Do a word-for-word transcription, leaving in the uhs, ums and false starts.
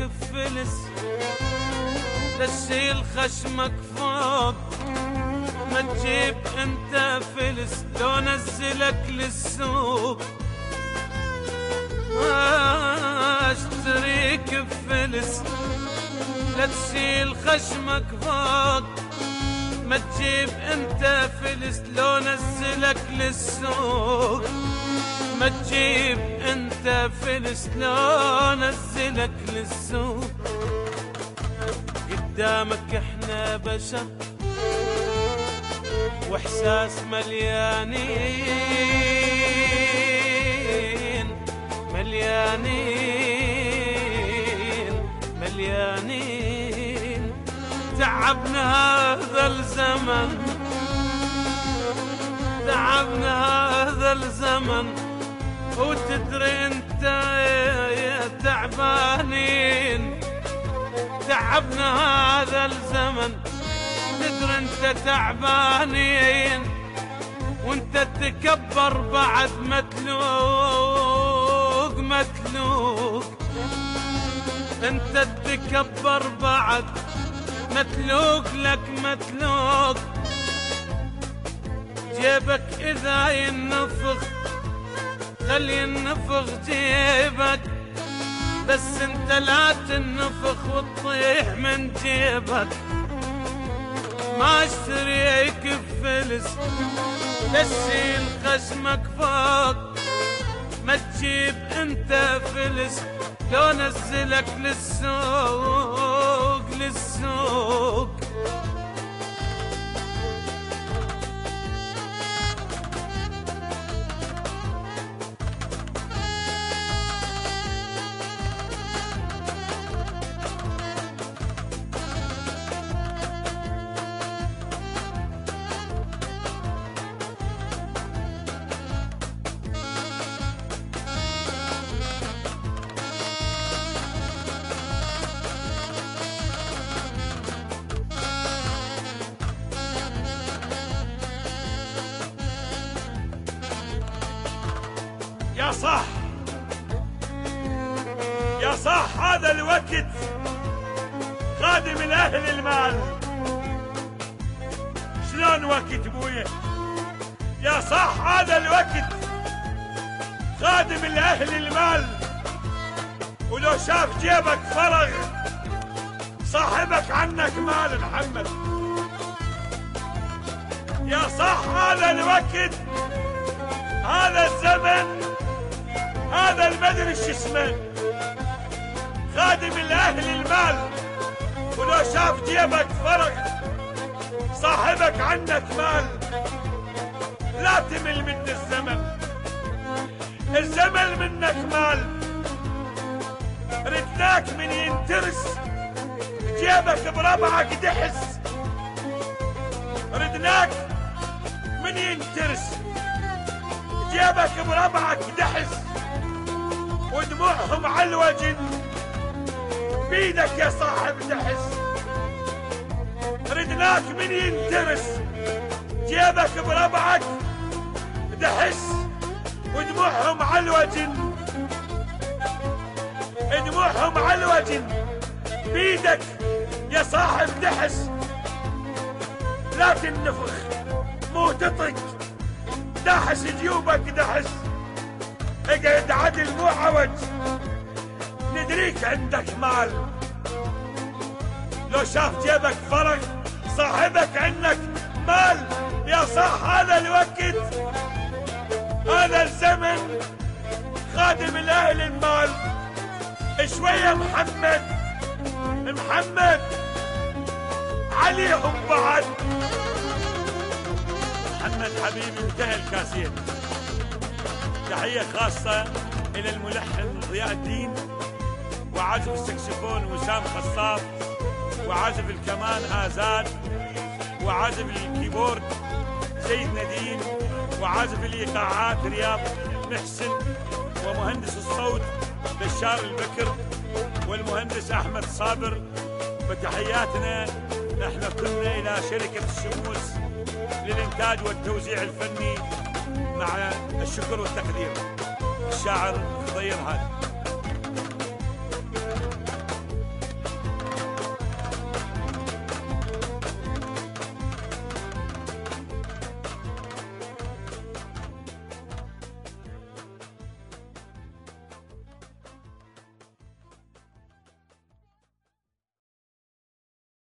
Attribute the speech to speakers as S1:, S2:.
S1: بفلس تشيل خشمك فوق، ما تجيب انت فلس لو نزلك للسوق. اشتريك بفلس لا تشيل خشمك فوق، ما تجيب انت فلس لو نزلك للسوق. ما تجيب انت فلس لو نزلك للسوق. قدامك احنا بشر واحساس مليانين مليانين مليانين. تعبنا هذا الزمن، تعبنا هذا الزمن، وتدري انت يا تعبانين. تعبنا هذا الزمن، تدري انت تعبانين، وانت تكبر بعد متلوق متلوق. انت تكبر بعد متلوق لك متلوق. جيبك اذا ينفخ خلي ينفخ جيبك، بس انت لا تنفخ وتطيح من جيبك. ما اشتريك بفلس تشيل خشمك فوق، ما تجيب انت فلس لو نزلك للسوق للسوق.
S2: يا صح يا صح هذا الوقت خادم الأهل المال. شلون وقت بويا؟ يا صح هذا الوقت خادم الأهل المال، ولو شاف جيبك فرغ صاحبك عنك مال محمد. يا صح هذا الوقت هذا الزمن هذا المدري شو اسمه خادم الاهل المال، ولو شاف جيبك فرغ صاحبك عنك مال. لا تمل من الزمن، الزمن منك مال. ردناك من ينترس جيبك بربعك دحس. ردناك من ينترس جيبك بربعك دحس، ودموعهم على الوجن بيدك يا صاحب دحس. ردناك من ينترس جيبك بربعك دحس، ودموعهم على الوجن دموعهم على الوجن بيدك يا صاحب دحس. لا تنفخ مو تطق داحس جيوبك دحس. اقعد عدل مو عوج، ندريك عندك مال. لو شاف جيبك فرغ صاحبك عنك مال. يا صح هذا الوقت هذا الزمن خادم الاهل المال. شوية محمد محمد عليهم بعد. محمد حبيبي انتهى الكاسين. تحية خاصة إلى الملحن ضياء الدين، وعازف السكسفون وسام خصاب، وعازف الكمان آزاد، وعازف الكيبورد زيد نديم، وعازف الإيقاعات رياض محسن، ومهندس الصوت بشار البكر، والمهندس أحمد صابر. وتحياتنا نحن كلنا إلى شركة الشموس للإنتاج والتوزيع الفني، مع الشكر والتقدير الشاعر خضير هادي.